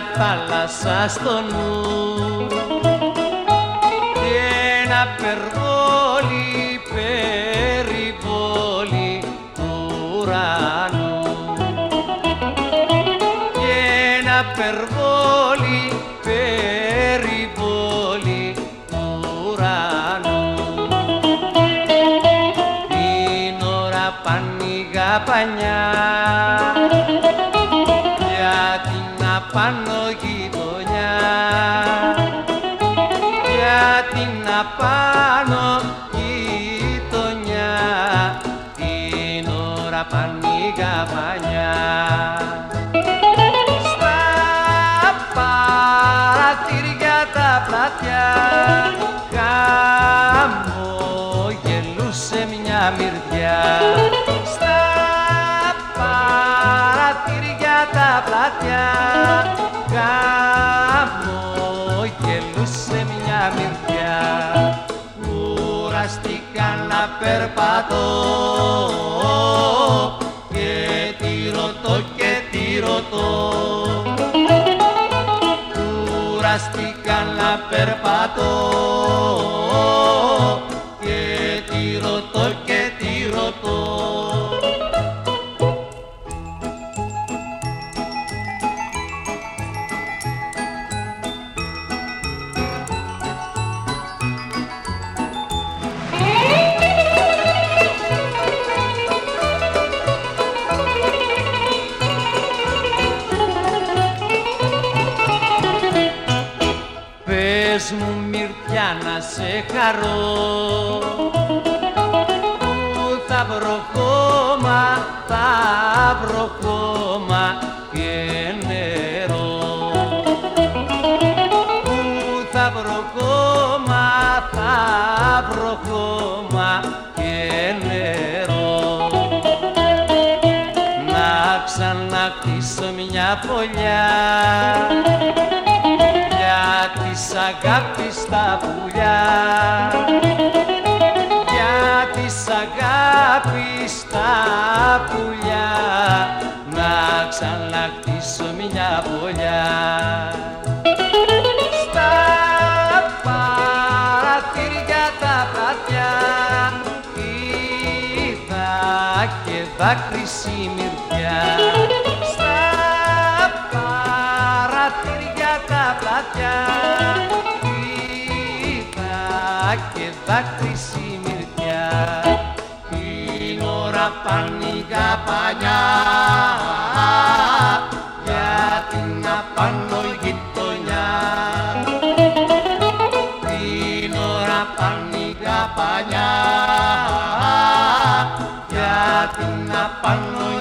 θάλασσα στο νου και ένα περβόλι περιβόλι του ουρανού και ένα περβόλι περιβόλι του ουρανού την ώρα πανηγά πανιά για την απάνω γειτονιά για την απάνω γειτονιά την ώρα πανηγά πανιά στα παραθύρια τα πλατιά χαμογελούσε μια μυρδιά στα παραθύρια τα πλατιά χαμογελούσε μια μυρδιά κουραστήκα να περπατώ και τη ρωτώ και τη ρωτώ κουραστήκα να περπατώ και τη ρωτώ και τη ρωτώ. Πες μου μυρτιά να σε χαρώ που θα βρω χώμα και νερό που θα βρω χώμα και νερό να ξανακτήσω μια φωλιά της αγάπης τα πουλιά για της αγάπης τα πουλιά να ξανακτήσω μια φωλιά στα παραθύρια τα πλατιά είδα και δάκρυση μυρτιά στα παραθύρια τα πλατιά είδα και δάκρυση μυρτιά την ώρα πανηγά πανιά για την απάνω γειτονιά την ώρα πανηγά πανιά για την απάνω